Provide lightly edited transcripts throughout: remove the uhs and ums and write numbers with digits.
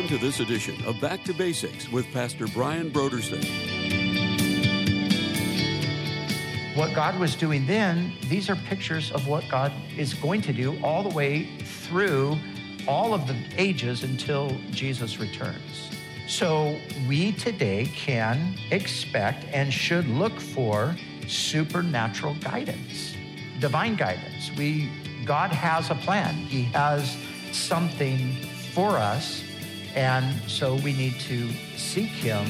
to this edition of Back to Basics with Pastor Brian Brodersen. What God was doing then, these are pictures of what God is going to do all the way through all of the ages until Jesus returns. So we today can expect and should look for supernatural guidance, divine guidance. God has a plan. He has something for us, and so we need to seek Him.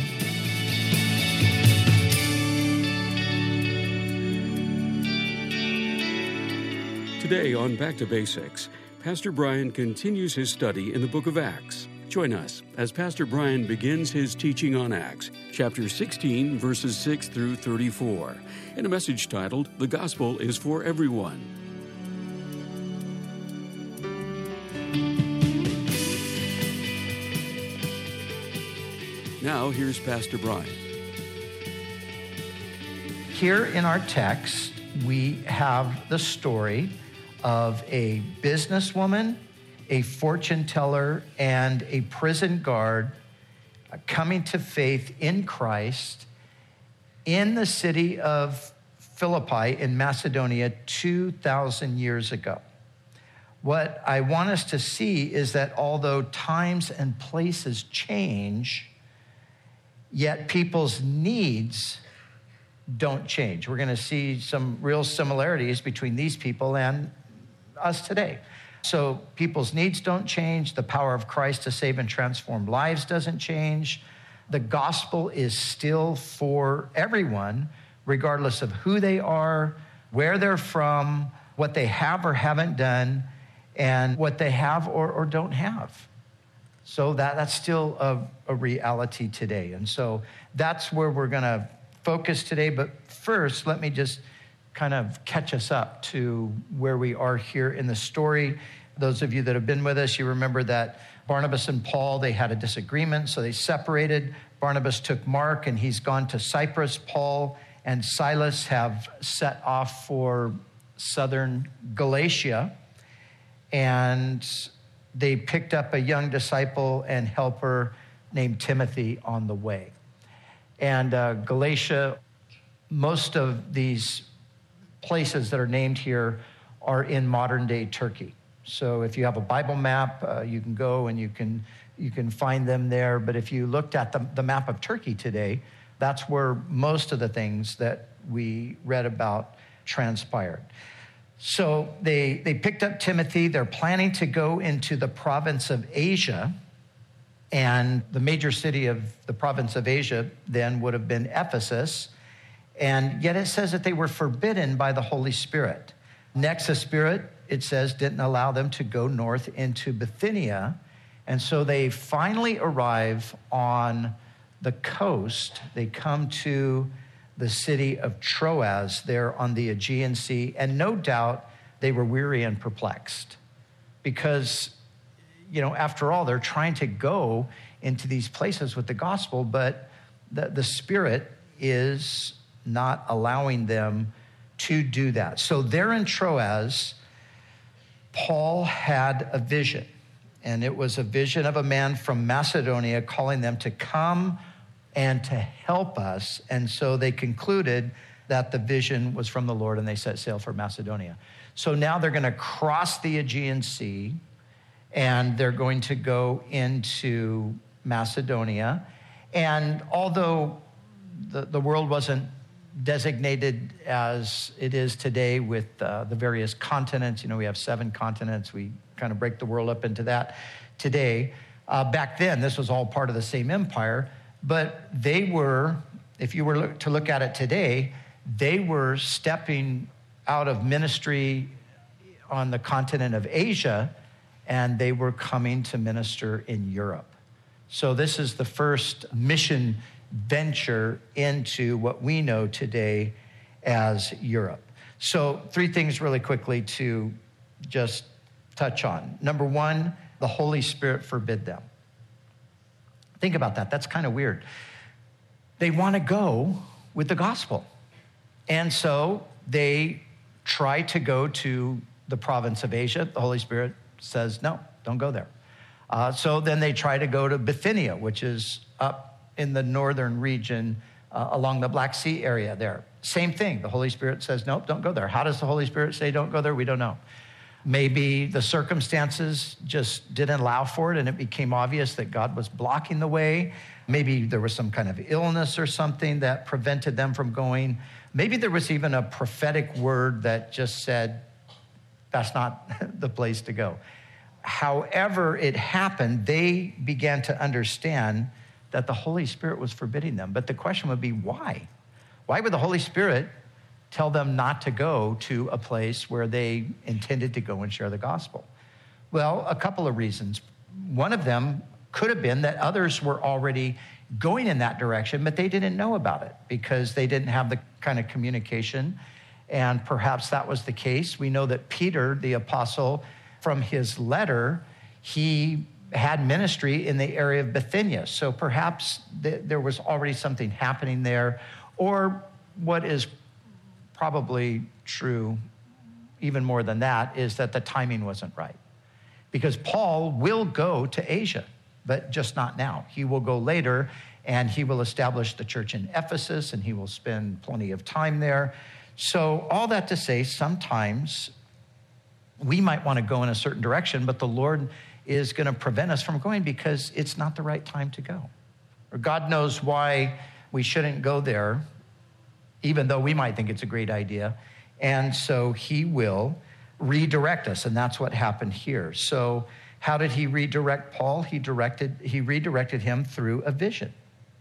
Today on Back to Basics, Pastor Brian continues his study in the book of Acts. Join us as Pastor Brian begins his teaching on Acts, chapter 16, verses 6 through 34, in a message titled, "The Gospel is for Everyone." Now, here's Pastor Brian. Here in our text, we have the story of a businesswoman, a fortune teller, and a prison guard coming to faith in Christ in the city of Philippi in Macedonia 2,000 years ago. What I want us to see is that although times and places change, yet people's needs don't change. We're going to see some real similarities between these people and us today. So people's needs don't change. The power of Christ to save and transform lives doesn't change. The gospel is still for everyone, regardless of who they are, where they're from, what they have or haven't done, and what they have or don't have. So that's still a reality today. And so that's where we're going to focus today. But first, let me just kind of catch us up to where we are here in the story. Those of you that have been with us, you remember that Barnabas and Paul, they had a disagreement, so they separated. Barnabas took Mark, and he's gone to Cyprus. Paul and Silas have set off for southern Galatia, and they picked up a young disciple and helper named Timothy on the way. And Galatia, most of these places that are named here are in modern-day Turkey. So if you have a Bible map, you can go and you can find them there. But if you looked at the map of Turkey today, that's where most of the things that we read about transpired. So they picked up Timothy. They're planning to go into the province of Asia. And the major city of the province of Asia then would have been Ephesus. And yet it says that they were forbidden by the Holy Spirit. Next, the Spirit, it says, didn't allow them to go north into Bithynia. And so they finally arrive on the coast. They come to the city of Troas there on the Aegean Sea. And no doubt they were weary and perplexed because, after all, they're trying to go into these places with the gospel, but the Spirit is not allowing them to do that. So there in Troas, Paul had a vision, and it was a vision of a man from Macedonia calling them to come and to help us. And so they concluded that the vision was from the Lord, and they set sail for Macedonia. So now they're going to cross the Aegean Sea, and they're going to go into Macedonia. And although the world wasn't designated as it is today with the various continents, we have 7 continents. We kind of break the world up into that today. Back then, this was all part of the same empire. But they were, if you were to look at it today, they were stepping out of ministry on the continent of Asia, and they were coming to minister in Europe. So this is the first mission venture into what we know today as Europe. So 3 things really quickly to just touch on. Number 1, the Holy Spirit forbid them. Think about that. That's kind of weird. They want to go with the gospel. And so they try to go to the province of Asia. The Holy Spirit says, no, don't go there. So then they try to go to Bithynia, which is up in the northern region along the Black Sea area there. Same thing. The Holy Spirit says, nope, don't go there. How does the Holy Spirit say don't go there? We don't know. Maybe the circumstances just didn't allow for it and it became obvious that God was blocking the way. Maybe there was some kind of illness or something that prevented them from going. Maybe there was even a prophetic word that just said, that's not the place to go. However it happened, they began to understand that the Holy Spirit was forbidding them. But the question would be, why? Why would the Holy Spirit tell them not to go to a place where they intended to go and share the gospel? Well, a couple of reasons. One of them could have been that others were already going in that direction, but they didn't know about it because they didn't have the kind of communication. And perhaps that was the case. We know that Peter, the apostle, from his letter, he had ministry in the area of Bithynia. So perhaps there was already something happening there, or what is probably true, even more than that, is that the timing wasn't right. Because Paul will go to Asia, but just not now. He will go later, and he will establish the church in Ephesus, and he will spend plenty of time there. So all that to say, sometimes we might want to go in a certain direction, but the Lord is going to prevent us from going because it's not the right time to go. Or God knows why we shouldn't go there, even though we might think it's a great idea. And so he will redirect us, and that's what happened here. So how did he redirect Paul? He redirected him through a vision.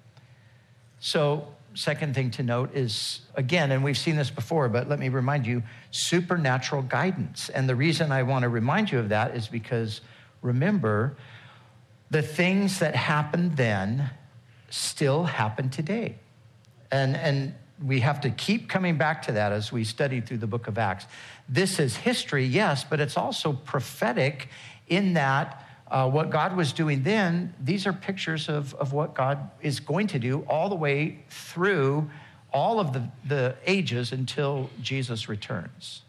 So second thing to note is, again, and we've seen this before, but let me remind you, supernatural guidance. And the reason I want to remind you of that is because, remember, the things that happened then still happen today. And we have to keep coming back to that as we study through the book of Acts. This is history, yes, but it's also prophetic in that what God was doing then, these are pictures of what God is going to do all the way through all of the ages until Jesus returns.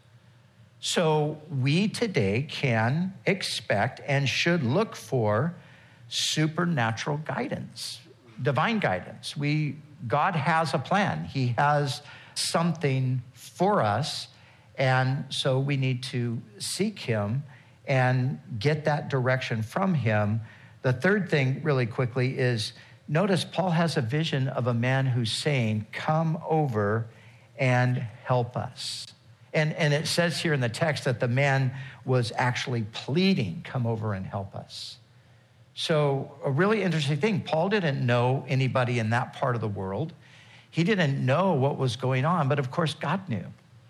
So we today can expect and should look for supernatural guidance, divine guidance. God has a plan. He has something for us, and so we need to seek him and get that direction from him. The third thing, really quickly, is notice Paul has a vision of a man who's saying, come over and help us. And it says here in the text that the man was actually pleading, come over and help us. So a really interesting thing, Paul didn't know anybody in that part of the world. He didn't know what was going on, but of course God knew.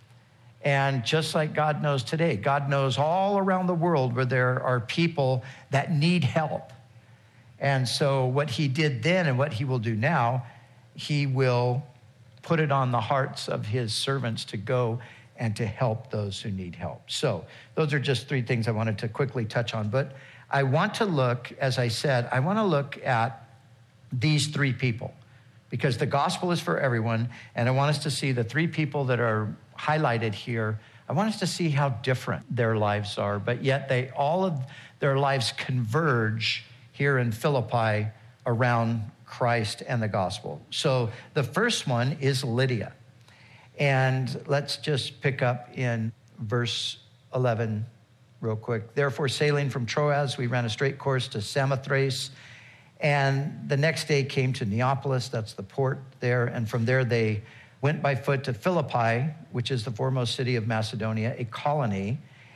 And just like God knows today, God knows all around the world where there are people that need help. And so what he did then and what he will do now, he will put it on the hearts of his servants to go and to help those who need help. So those are just three things I wanted to quickly touch on. But I want to look, as I said, I want to look at these three people because the gospel is for everyone. And I want us to see the three people that are highlighted here. I want us to see how different their lives are, but yet all of their lives converge here in Philippi around Christ and the gospel. So the first one is Lydia. And let's just pick up in verse 11 real quick. Therefore, sailing from Troas, we ran a straight course to Samothrace. And the next day came to Neapolis, that's the port there. And from there, they went by foot to Philippi, which is the foremost city of Macedonia, a colony,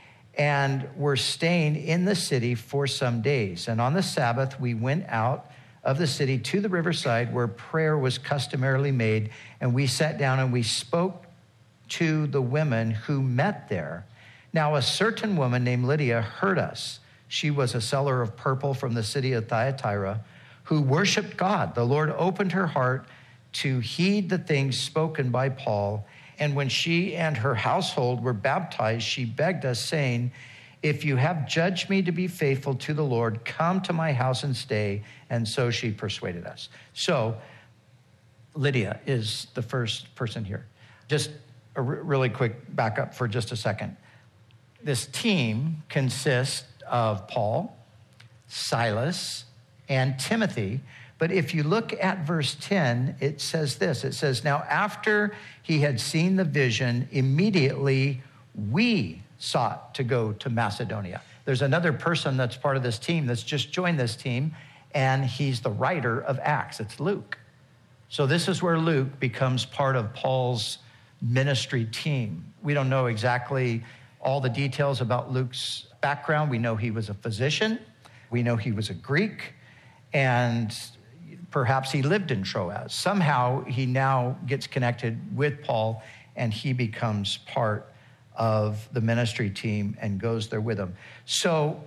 and were staying in the city for some days. And on the Sabbath, we went out of the city to the riverside where prayer was customarily made, and we sat down and we spoke to the women who met there. Now, a certain woman named Lydia heard us. She was a seller of purple from the city of Thyatira, who worshiped God. The Lord opened her heart to heed the things spoken by Paul. And when she and her household were baptized, she begged us, saying, if you have judged me to be faithful to the Lord, come to my house and stay. And so she persuaded us. So Lydia is the first person here. Just a really quick backup for just a second. This team consists of Paul, Silas, and Timothy. But if you look at verse 10, it says this. It says, now after he had seen the vision, immediately we sought to go to Macedonia. There's another person that's part of this team that's just joined this team, and he's the writer of Acts. It's Luke. So this is where Luke becomes part of Paul's ministry team. We don't know exactly all the details about Luke's background. We know he was a physician. We know he was a Greek, and perhaps he lived in Troas. Somehow he now gets connected with Paul, and he becomes part of the ministry team and goes there with him. So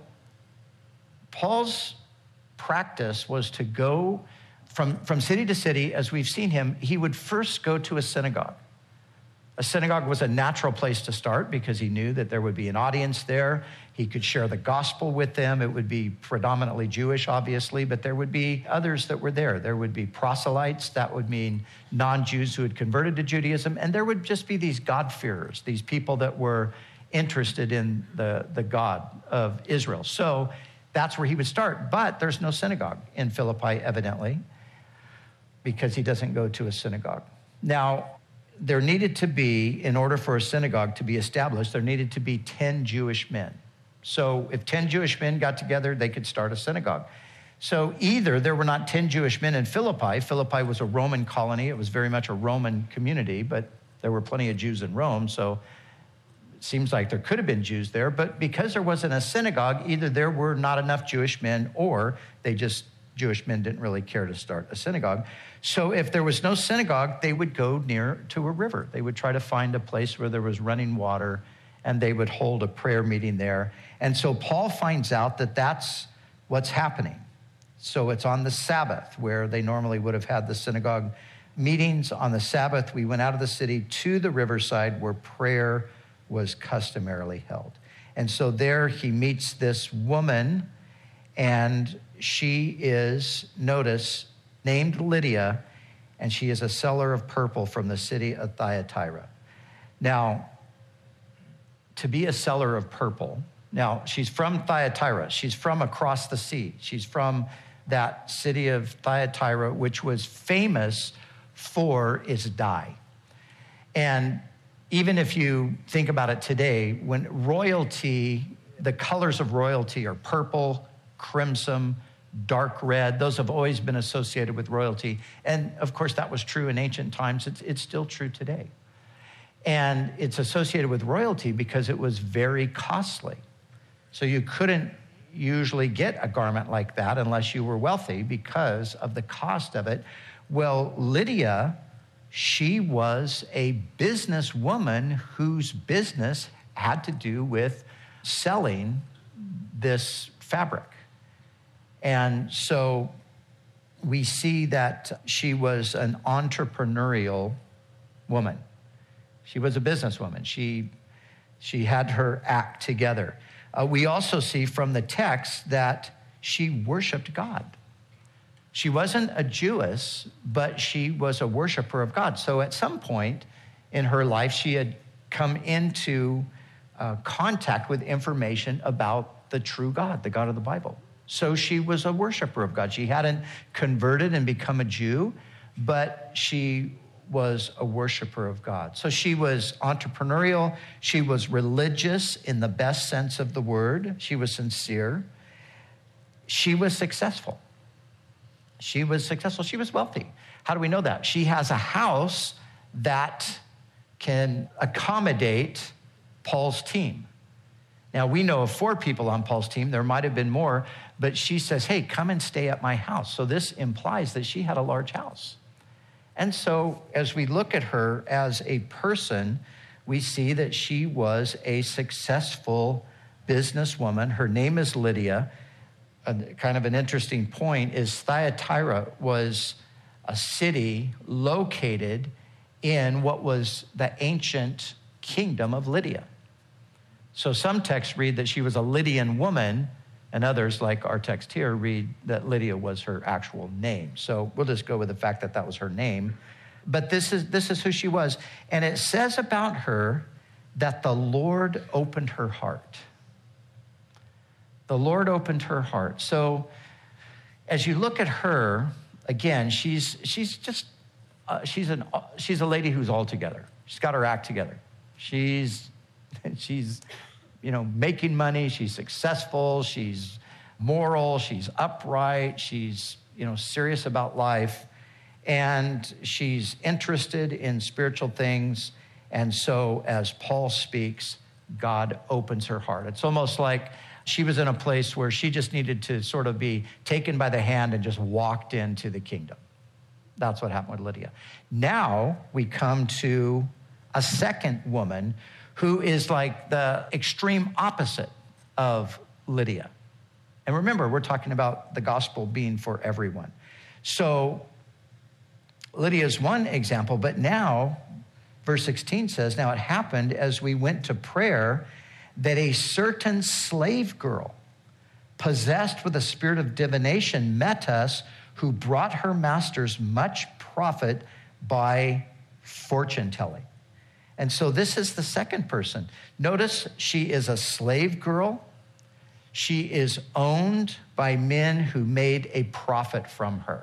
Paul's practice was to go from city to city. As we've seen him, he would first go to a synagogue. A synagogue was a natural place to start because he knew that there would be an audience there. He could share the gospel with them. It would be predominantly Jewish, obviously, but there would be others that were there. There would be proselytes. That would mean non-Jews who had converted to Judaism. And there would just be these God-fearers, these people that were interested in the God of Israel. So that's where he would start. But there's no synagogue in Philippi, evidently, because he doesn't go to a synagogue. Now, there needed to be, in order for a synagogue to be established, there needed to be 10 Jewish men. So if 10 Jewish men got together, they could start a synagogue. So either there were not 10 Jewish men in Philippi. Philippi was a Roman colony. It was very much a Roman community, but there were plenty of Jews in Rome. So it seems like there could have been Jews there. But because there wasn't a synagogue, either there were not enough Jewish men or Jewish men didn't really care to start a synagogue. So if there was no synagogue, they would go near to a river. They would try to find a place where there was running water, and they would hold a prayer meeting there. And so Paul finds out that that's what's happening. So it's on the Sabbath, where they normally would have had the synagogue meetings. On the Sabbath, we went out of the city to the riverside where prayer was customarily held. And so there he meets this woman, and she is, notice, named Lydia, and she is a seller of purple from the city of Thyatira. Now, to be a seller of purple, now she's from Thyatira. She's from across the sea. She's from that city of Thyatira, which was famous for its dye. And even if you think about it today, when royalty, the colors of royalty are purple, crimson, dark red. Those have always been associated with royalty. And of course, that was true in ancient times. It's still true today. And it's associated with royalty because it was very costly. So you couldn't usually get a garment like that unless you were wealthy because of the cost of it. Well, Lydia, she was a businesswoman whose business had to do with selling this fabric. And so we see that she was an entrepreneurial woman. She was a businesswoman. She had her act together. We also see from the text that she worshiped God. She wasn't a Jewess, but she was a worshiper of God. So at some point in her life, she had come into contact with information about the true God, the God of the Bible. So she was a worshiper of God. She hadn't converted and become a Jew, but she was a worshiper of God. So she was entrepreneurial. She was religious in the best sense of the word. She was sincere. She was successful. She was successful. She was wealthy. How do we know that? She has a house that can accommodate Paul's team. Now, we know of 4 people on Paul's team. There might have been more, but she says, hey, come and stay at my house. So this implies that she had a large house. And so as we look at her as a person, we see that she was a successful businesswoman. Her name is Lydia. Kind of an interesting point is Thyatira was a city located in what was the ancient kingdom of Lydia. So some texts read that she was a Lydian woman, and others, like our text here, read that Lydia was her actual name. So we'll just go with the fact that that was her name. But this is who she was. And it says about her that the Lord opened her heart. The Lord opened her heart. So as you look at her, again, she's a lady who's all together. She's got her act together. She's making money. She's successful. She's moral. She's upright. She's serious about life, and she's interested in spiritual things. And so, as Paul speaks, God opens her heart. It's almost like she was in a place where she just needed to sort of be taken by the hand and just walked into the kingdom. That's what happened with Lydia. Now we come to a second woman who is like the extreme opposite of Lydia. And remember, we're talking about the gospel being for everyone. So Lydia is one example, but now verse 16 says, now it happened as we went to prayer that a certain slave girl possessed with a spirit of divination met us, who brought her masters much profit by fortune telling. And so this is the second person. Notice she is a slave girl. She is owned by men who made a profit from her.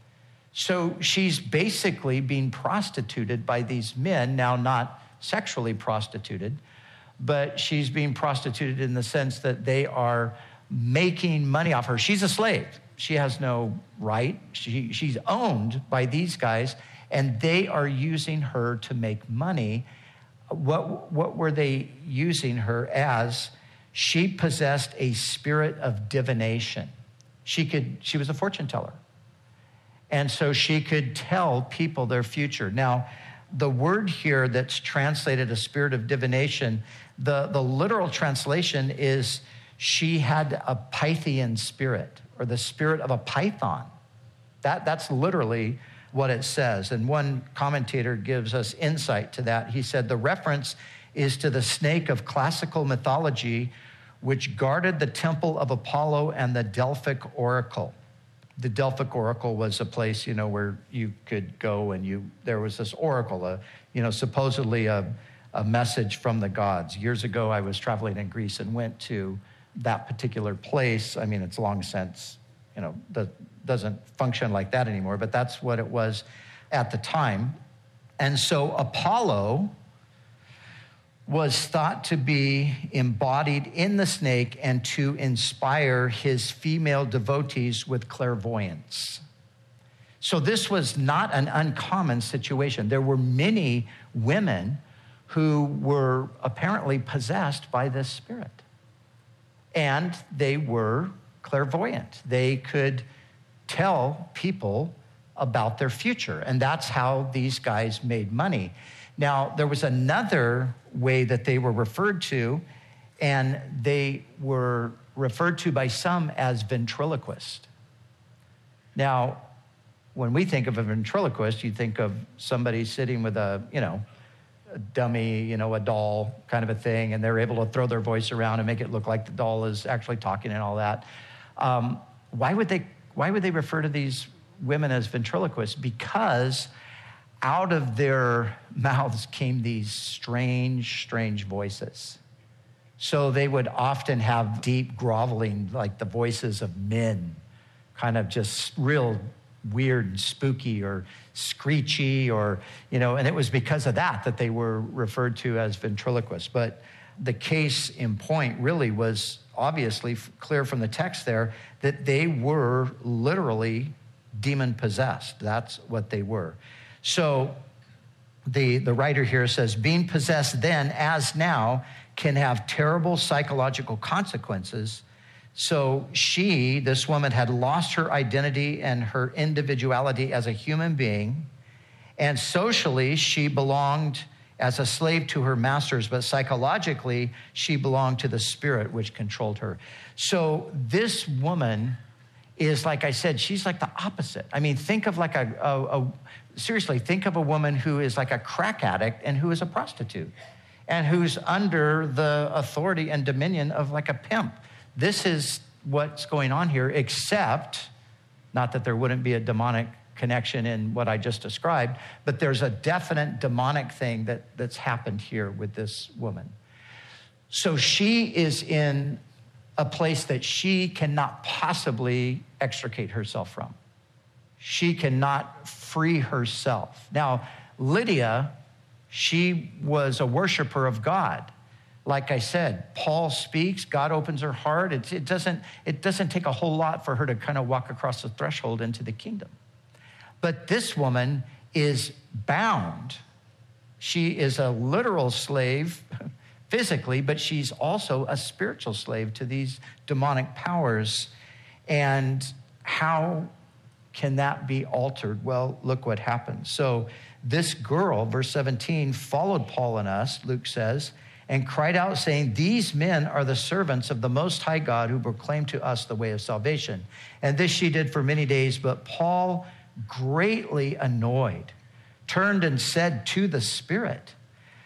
So she's basically being prostituted by these men, now not sexually prostituted, but she's being prostituted in the sense that they are making money off her. She's a slave. She has no right. She's owned by these guys, and they are using her to make money. What were they using her as? She possessed a spirit of divination. She was a fortune teller. And so she could tell people their future. Now, the word here that's translated a spirit of divination, the literal translation is she had a Pythian spirit, or the spirit of a python. That's literally what it says. And one commentator gives us insight to that. He said the reference is to the snake of classical mythology, which guarded the temple of Apollo and the Delphic oracle. The Delphic oracle was a place, where you could go and there was this oracle, supposedly a message from the gods. Years ago, I was traveling in Greece and went to that particular place. I mean, it's long since, doesn't function like that anymore, but that's what it was at the time. And so Apollo was thought to be embodied in the snake and to inspire his female devotees with clairvoyance. So this was not an uncommon situation. There were many women who were apparently possessed by this spirit. And they were clairvoyant. They could tell people about their future. And that's how these guys made money. Now, there was another way that they were referred to, and they were referred to by some as ventriloquist. Now, when we think of a ventriloquist, you think of somebody sitting with a dummy, a doll kind of a thing, and they're able to throw their voice around and make it look like the doll is actually talking and all that. Why would they refer to these women as ventriloquists? Because out of their mouths came these strange voices. So they would often have deep groveling, like the voices of men, kind of just real weird and spooky or screechy, or, and it was because of that they were referred to as ventriloquists. But the case in point really was obviously clear from the text there that they were literally demon-possessed. That's what they were. So the writer here says, being possessed then, as now, can have terrible psychological consequences. So this woman had lost her identity and her individuality as a human being. And socially, she belonged as a slave to her masters, but psychologically, she belonged to the spirit which controlled her. So this woman is, like I said, she's like the opposite. I mean, think of like seriously, think of a woman who is like a crack addict and who is a prostitute and who's under the authority and dominion of like a pimp. This is what's going on here, except, not that there wouldn't be a demonic connection in what I just described, but there's a definite demonic thing that's happened here with this woman. So she is in a place that she cannot possibly extricate herself from. She cannot free herself. Now, Lydia, she was a worshiper of God. Like I said, Paul speaks, God opens her heart. It doesn't take a whole lot for her to kind of walk across the threshold into the kingdom. But this woman is bound. She is a literal slave physically, but she's also a spiritual slave to these demonic powers. And how can that be altered? Well, look what happens. So this girl, verse 17, followed Paul and us, Luke says, and cried out, saying, "These men are the servants of the Most High God who proclaim to us the way of salvation." And this she did for many days, but Paul, greatly annoyed, turned and said to the Spirit,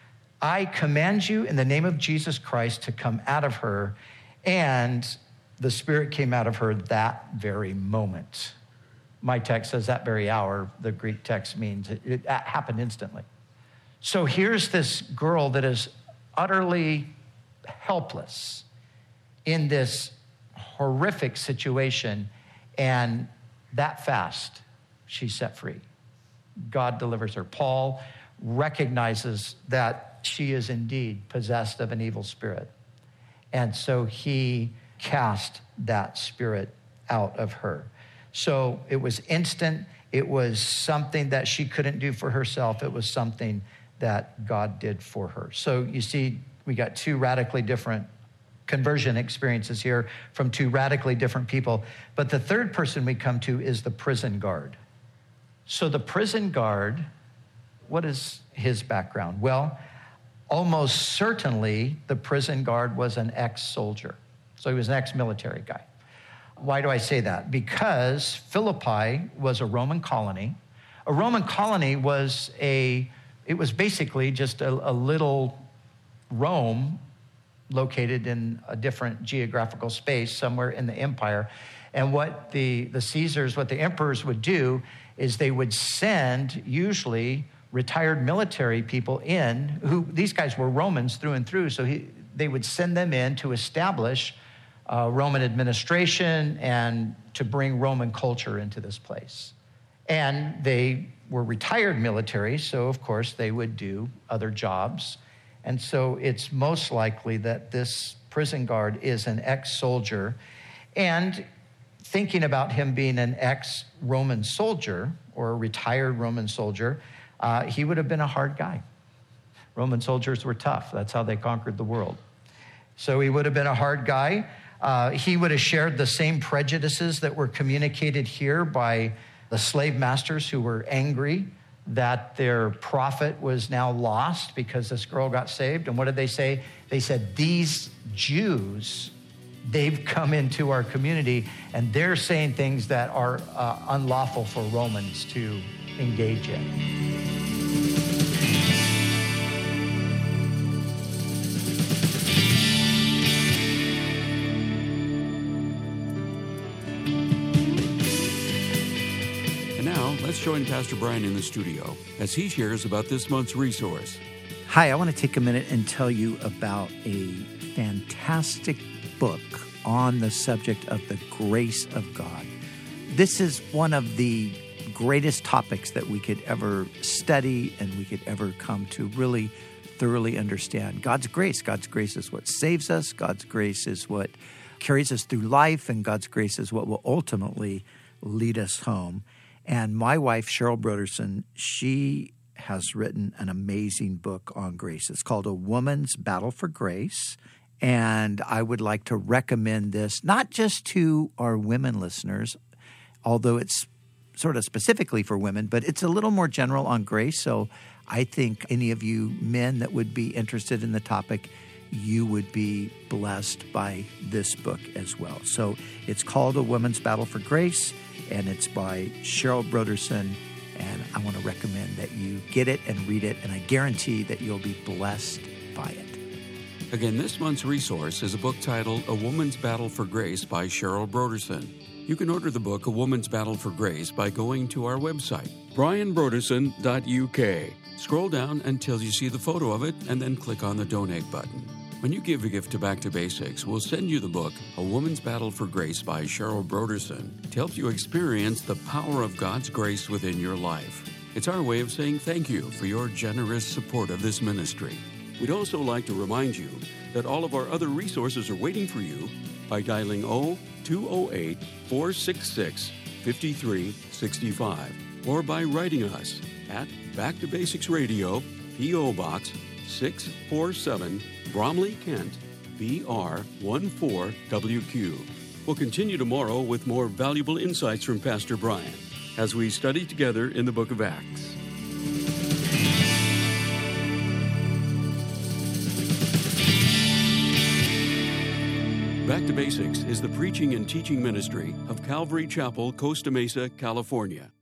"I command you in the name of Jesus Christ to come out of her." And the Spirit came out of her that very moment. My text says that very hour. The Greek text means it happened instantly. So here's this girl that is utterly helpless in this horrific situation, and that fast, she's set free. God delivers her. Paul recognizes that she is indeed possessed of an evil spirit, and so he cast that spirit out of her. So it was instant. It was something that she couldn't do for herself. It was something that God did for her. So you see, we got two radically different conversion experiences here from two radically different people. But the third person we come to is the prison guard. So the prison guard, what is his background? Well, almost certainly the prison guard was an ex-soldier. So he was an ex-military guy. Why do I say that? Because Philippi was a Roman colony. A Roman colony was basically just a little Rome located in a different geographical space somewhere in the empire. And what the Caesars, what the emperors would do is they would send usually retired military people in, who these guys were Romans through and through. So they would send them in to establish Roman administration and to bring Roman culture into this place. And they were retired military, so of course they would do other jobs. And so it's most likely that this prison guard is an ex-soldier. And thinking about him being an ex-Roman soldier or a retired Roman soldier, he would have been a hard guy. Roman soldiers were tough. That's how they conquered the world. So he would have been a hard guy. He would have shared the same prejudices that were communicated here by the slave masters who were angry that their prophet was now lost because this girl got saved. And what did they say? They said, "These Jews, they've come into our community and they're saying things that are unlawful for Romans to engage in." Let's join Pastor Brian in the studio as he shares about this month's resource. Hi, I want to take a minute and tell you about a fantastic book on the subject of the grace of God. This is one of the greatest topics that we could ever study and we could ever come to really thoroughly understand. God's grace. God's grace is what saves us. God's grace is what carries us through life, and God's grace is what will ultimately lead us home. And my wife, Cheryl Broderson, she has written an amazing book on grace. It's called A Woman's Battle for Grace. And I would like to recommend this, not just to our women listeners, although it's sort of specifically for women, but it's a little more general on grace. So I think any of you men that would be interested in the topic, you would be blessed by this book as well. So it's called A Woman's Battle for Grace, and it's by Cheryl Broderson, and I want to recommend that you get it and read it, and I guarantee that you'll be blessed by it. Again, this month's resource is a book titled A Woman's Battle for Grace by Cheryl Broderson. You can order the book A Woman's Battle for Grace by going to our website, brianbroderson.uk. Scroll down until you see the photo of it, and then click on the donate button. When you give a gift to Back to Basics, we'll send you the book, A Woman's Battle for Grace by Cheryl Broderson, to help you experience the power of God's grace within your life. It's our way of saying thank you for your generous support of this ministry. We'd also like to remind you that all of our other resources are waiting for you by dialing 0208-466-5365 or by writing us at Back to Basics Radio, P.O. Box 647, Bromley, Kent, BR 14WQ. We'll continue tomorrow with more valuable insights from Pastor Brian as we study together in the book of Acts. Back to Basics is the preaching and teaching ministry of Calvary Chapel, Costa Mesa, California.